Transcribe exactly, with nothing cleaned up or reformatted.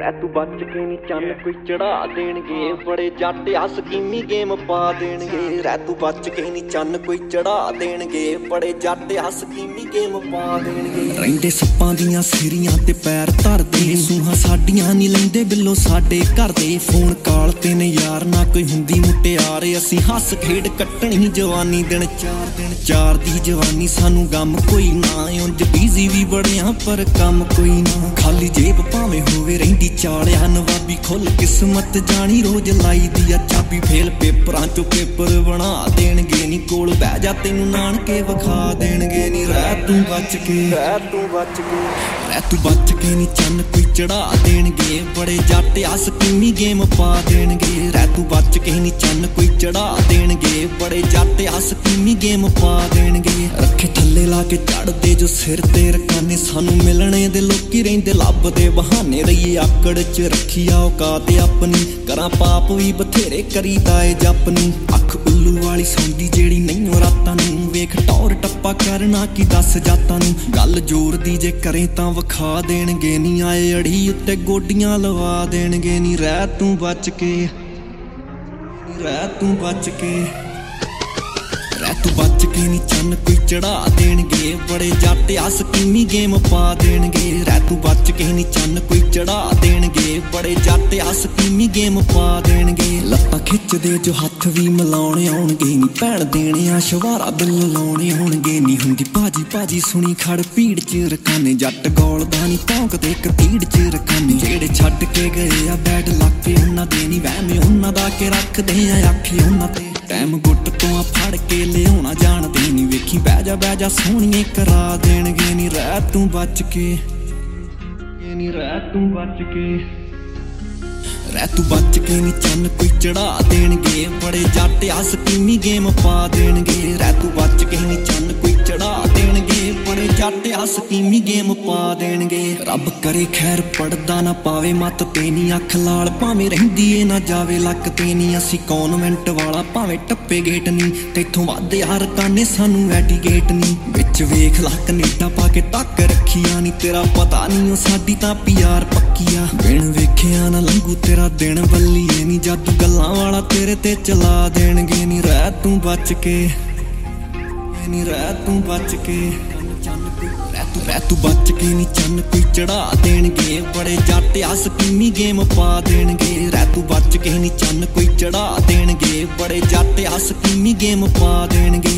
ਰਹਿ ਤੂੰ ਬਚ ਕੇ ਨੀ ਚੰਨ ਕੋਈ ਚੜਾ ਦੇਣਗੇ ਬੜੇ ਜੱਟ ਆ ਸਕੀਮੀ ਗੇਮ ਪਾ ਦੇਣਗੇ ਰਹਿ ਤੂੰ ਬਚ ਕੇ ਨੀ ਚੰਨ ਕੋਈ ਚੜਾ ਦੇਣਗੇ ਬੜੇ ਜੱਟ ਆ ਸਕੀਮੀ ਗੇਮ ਪਾ ਦੇਣਗੇ ਰਹਿੰਦੇ ਸੱਪਾਂ ਦੀਆਂ ਸਿਰੀਆਂ ਤੇ ਪੈਰ ਧਰਦੇ ਸੂਹਾਂ ਸਾਡੀਆਂ ਨੀ ਲੈਂਦੇ ਬਿੱਲੋ ਸਾਡੇ ਘਰ ਦੇ ਫੋਨ ਕਾਲ ਤੇ ਨੇ ਯਾਰ ਨਾ ਕੋਈ ਹੁੰਦੀ ਮੁਟਿਆਰ ਅਸੀਂ ਹੱਸ ਖੇਡ ਕੱਟਣੀ ਜਵਾਨੀ ਦਿਨ ਚਾਰ ਦਿਨ ਚਾਰ ਦੀ ਜਵਾਨੀ ਸਾਨੂੰ ਗਮ ਕੋਈ ਨਾ ਉਂਝ ਬੀਜ਼ੀ ਵੀ ਬੜਿਆਂ ਪਰ ਕੰਮ ਕੋਈ ਨਾ ਖਾਲੀ ਜੇਬ ਭਾਵੇਂ ਹੋਵੇ ਰਹਿੰਦੀ ਚਾਲਿਆ ਨਵਾਬੀ ਖੁੱਲ ਕਿਸਮਤ ਜਾਣੀ ਰੋਜ਼ ਲਾਈ ਦੀ ਆ ਚਾਬੀ ਫੇਲ ਪੇਪਰਾਂ ਚੋਂ ਪੇਪਰ ਬਣਾ ਦੇਣਗੇ ਨੀ ਕੋਲ ਬਹਿ ਜਾ ਤੈਨੂੰ ਨਾਨਕੇ ਵਿਖਾ ਦੇਣਗੇ ਨੀ ਰਹਿ ਤੂੰ ਬਚ ਕੇ ਰਹਿ ਤੂੰ ਬਚ ਕੇ ਰਹਿ ਤੂੰ ਬਚ ਕੇ ਨੀ ਚੰਨ ਕੋਈ ਚੜਾ ਦੇਣਗੇ ਬੜੇ ਜੱਟ ਆ ਸਕੀਮੀ ਗੇਮ ਪਾ ਦੇਣਗੇ ਰਹਿ ਤੂੰ ਬਚ ਕੇ ਨੀ ਚੰਨ ਕੋਈ ਚੜਾ ਦੇਣਗੇ ਬੜੇ ਜੱਟ ਆ ਸਕੀਮੀ ਗੇਮ ਪਾ ਦੇਣਗੇ ਰੱਖੇ ਥੱਲੇ ਲਾ ਕੇ ਚੜਦੇ ਜੋ ਸਿਰ ਤੇ ਰਕਾਨੇ ਸਾਨੂੰ ਮਿਲਣੇ ਦੇ ਲੋਕੀ ਰਹਿੰਦੇ ਲੱਭਦੇ ਬਹਾਨੇ ਰਹੀਏ ਆਕੜ ਚ ਰੱਖੀ ਆ ਔਕਾਤ ਆਪਣੀ ਕਰਾਂ ਪਾਪ ਵੀ ਬਥੇਰੇ ਕਰੀਦਾ ਏ ਜਪ ਨੂੰ ਅੱਖ ਉੱਲੂ ਵਾਲੀ ਸੌਂਦੀ ਜਿਹੜੀ ਨਹੀਂ ਰਾਤਾਂ ਨੂੰ ਵੇਖ ਟੌਰ ਟੱਪਾ ਕਰਨਾ ਕੀ ਦੱਸ ਜਾਤਾਂ ਨੂੰ ਗੱਲ ਜ਼ੋਰ ਦੀ ਜੇ ਕਰੇ ਤਾਂ ਵਿਖਾ ਦੇਣਗੇ ਨੀ ਆਏ ਅੜੀ ਉੱਤੇ ਗੋਡੀਆਂ ਲਵਾ ਦੇਣਗੇ ਨੀ ਰਹਿ ਤੂੰ ਬਚ ਕੇ ਰਹਿ ਤੂੰ ਬਚ ਕੇ ਰਹਿ ਤੂੰ ਬਚ ਕੇ ਨੀ ਚੰਨ ਕੋਈ ਚੜਾ ਦੇਣਗੇ ਬੜੇ ਜੱਟ ਆ ਸਕੀਮੀ ਗੇਮ ਪਾ ਦੇਣਗੇ ਰਹਿ ਤੂੰ ਬਚ ਕੇ ਨੀ ਚੰਨ ਕੋਈ ਚੜਾ ਦੇਣਗੇ ਬੜੇ ਜੱਟ ਆ ਸਕੀਮੀ ਗੇਮ ਪਾ ਦੇਣਗੇ ਲੱਤਾਂ ਖਿੱਚਦੇ ਜੋ ਹੱਥ ਵੀ ਮਿਲਾਉਣੇ ਆਉਣਗੇ ਨੀ ਭੈਣ ਦੇਣੇ ਆ ਸ਼ਵਾਰਾ ਬਿੱਲ ਲਾਉਣੇ ਹੋਣਗੇ ਨੀ ਹੁੰਦੀ ਭਾਜੀ ਭਾਜੀ ਸੁਣੀ ਖੜ ਭੀੜ ਚ ਰਕਾਨੇ ਜੱਟ ਗੋਲਦਾ ਨੀ ਭੌਂਕਦੇ ਇੱਕ ਤੀੜ ਚ ਰਕਾਨੇ ਜਿਹੜੇ ਛੱਡ ਕੇ ਗਏ ਆ ਬੈਡ ਲੱਕ ਉਹਨਾਂ ਦੇ ਨੀ ਵਹਿਮੇ ਉਹਨਾਂ ਦਾ ਕੇ ਰੱਖਦੇ ਆ ਆਖੀ ਉਹਨਾਂ ਤੇ ਟਾਈਮ ਗੁੱਟ ਤੋਂ ਆ ਫੜ ਕੇ ਲਿਆਉਣਾ ਜਾਣਦੇ ਨੀ ਵੇਖੀ ਬਹਿ ਜਾ ਬਹਿ ਜਾ ਸੋਹਣੀਏ ਕਰਾ ਦੇਣਗੇ ਨੀ ਰਹਿ ਤੂੰ ਬਚ ਕੇ ਨੀ ਰਹਿ ਤੂੰ ਬਚ ਕੇ ਰਹਿ ਤੂੰ ਬਚ ਕੇ ਨੀ ਚੰਨ ਕੋਈ ਚੜਾ ਦੇਣਗੇ ਬੜੇ ਜੱਟ ਆ ਸਕੀਮੀ ਗੇਮ ਪਾ ਦੇਣਗੇ ਰਹਿ ਤੂੰ ਬਚ ਕੇ ਨੀ ਚੰਨ ਕੋਈ ਚੜਾ ਦੇਣਗੇ ਬੜੇ ਜੱਟ ਆ ਸਕੀਮੀ ਗੇਮ ਪਾ ਦੇਣਗੇ ਰੱਬ ਕਰੇ ਖੈਰ ਪੜਦਾ ਨਾ ਪਾਵੇ ਮੱਤ ਤੇ ਨੀ ਅੱਖ ਲਾਲ ਭਾਵੇਂ ਰਹਿੰਦੀ ਏ ਨਾ ਜਾਵੇ ਲੱਕ ਤੇ ਨੀ ਅਸੀਂ ਕੌਨਵੈਂਟ ਵਾਲਾ ਭਾਵੇਂ ਟੱਪੇ ਗੇਟ ਨੀ ਤੈਥੋਂ ਵੱਧ ਯਾਰ ਕਾਨੇ ਸਾਨੂੰ ਐਡੀਗੇਟ ਨੀ ਵਿੱਚ ਵੇਖ ਲਾ ਕਨੇਡਾ ਪਾ ਕੇ ਤੱਕ ਰੱਖੀਆਂ ਨੀ ਤੇਰਾ ਪਤਾ ਨੀ ਉਹ ਸਾਡੀ ਤਾਂ ਪਿਆਰ ਪੱਕੀ ਆ ਬਿਨ ਵੇਖਿਆ ਨਾ ਲੰਘੂ ਤੇਰਾ ਦਿਨ ਬੱਲੀਏ ਨੀ ਜਾਦੂ ਗੱਲਾਂ ਵਾਲਾ ਤੇਰੇ ਤੇ ਚਲਾ ਦੇਣਗੇ ਨੀ ਰਹਿ ਤੂੰ ਬਚ ਕੇ ਨੀ ਰਹਿ ਤੂੰ ਬਚ ਕੇ ਰਹਿ ਤੂੰ ਰਹਿ ਤੂੰ ਬਚ ਕੇ ਨੀ ਚੰਨ ਕੋਈ ਚੜਾ ਦੇਣਗੇ ਬੜੇ ਜੱਟ ਆ ਸਕੀਮੀ ਗੇਮ ਪਾ ਦੇਣਗੇ ਰਹਿ ਤੂੰ ਬਚ ਕੇ ਨੀ ਚੰਨ ਕੋਈ ਚੜਾ ਦੇਣਗੇ ਬੜੇ ਜੱਟ ਆ ਸਕੀਮੀ ਗੇਮ ਪਾ ਦੇਣਗੇ